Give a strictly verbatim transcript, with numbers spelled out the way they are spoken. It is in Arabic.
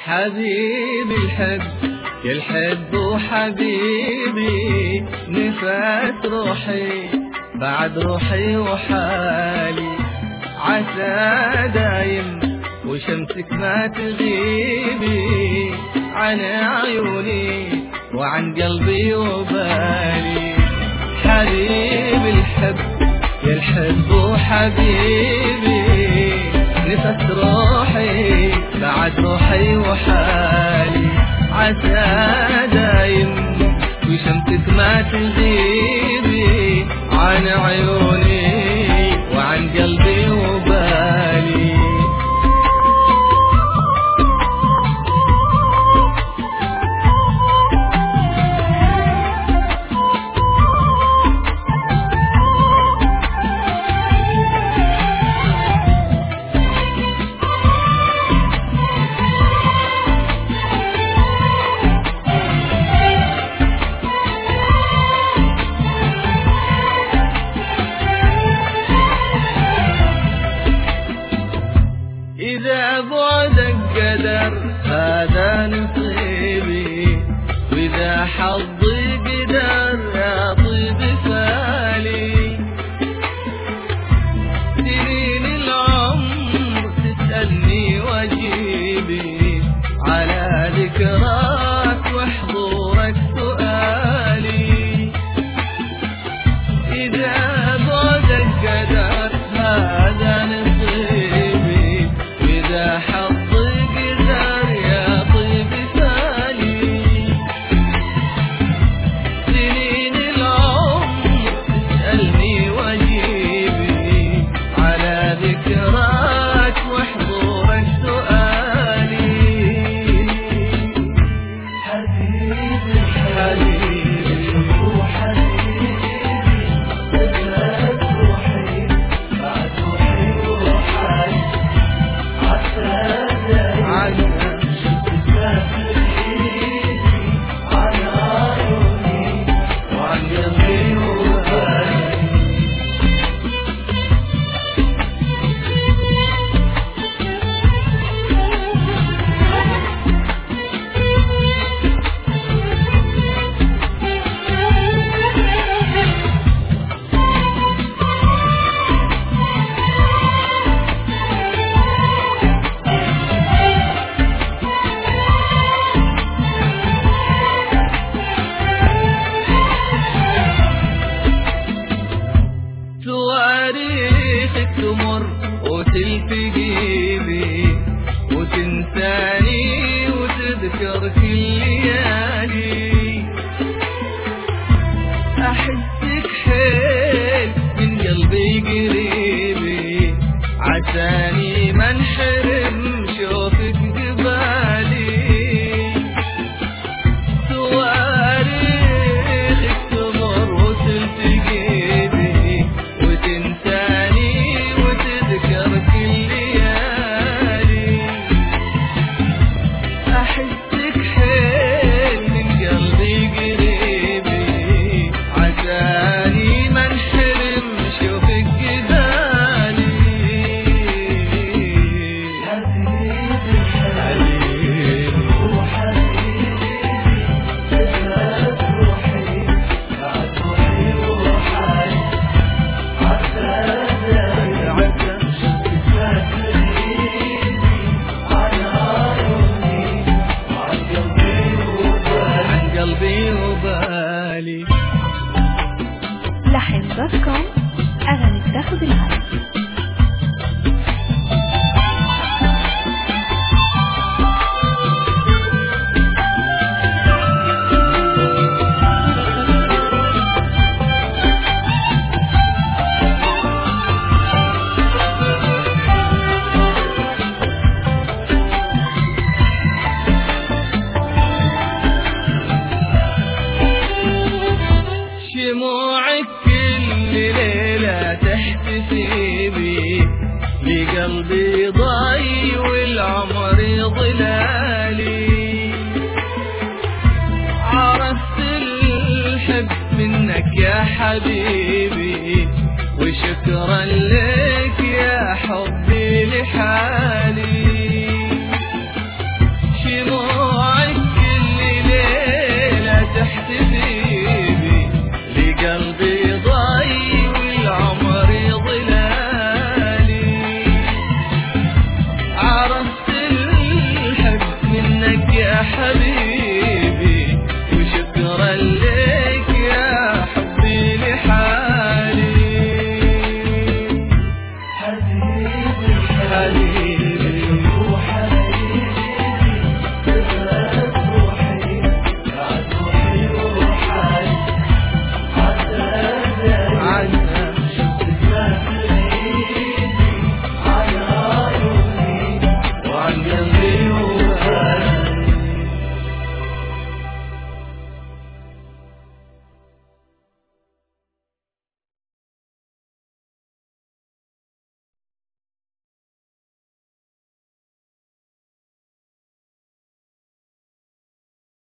حبيبي الحب يا الحب وحبيبي، نفس روحي بعد روحي وحالي، عسى دايم وشمسك ما تغيبي عن عيوني وعن قلبي وبالي. حبيبي الحب يا الحب وحبيبي، نفس روحي بعد روحي وحالي، عسى دايم وشمسك ما تغيبي عن عيوني وعن قلبي وبالي. إذا بعدك قدر هذا نصيبي، وإذا حظي قدر يا طيب فالي. سنين العمر تسألني وأجيبي على ذكراك وحضورك سؤالي. إذا بعدك قدر هذا نصيبي، إذا حظي قدر يا طيب فالي. سنين العمر تسألني وأجيبي على ذكراك وحضورك سؤالي. حبيبي حبيبي وحبيبي، نفس روحي بعد روحي وحالي، تواريخك تمر وتلتقي بي وتنساني وتذكر كل ليالي. أحسك حيل من قلبي قريبي، عساني ما انحرم شوفك قبالي. تواريخك تمر وتلتقي بي وتنساني وتذكر كل ليالي. أحسك حيل من قلبي قريبي، عساني ما انحرم شوفك قبالي. حبيبي حبيبي وحبيبي، نفس روحي بعد روحي وحالي، عسى قلبي وبالي. لحن دوت كوم، أغاني بتاخد العالم. شموعك كل ليلة تحتفي بي، لقلبي ضاي والعمر ظلالي. عرفت الحب منك يا حبيبي، وشكرا لك يا حبي لحالي.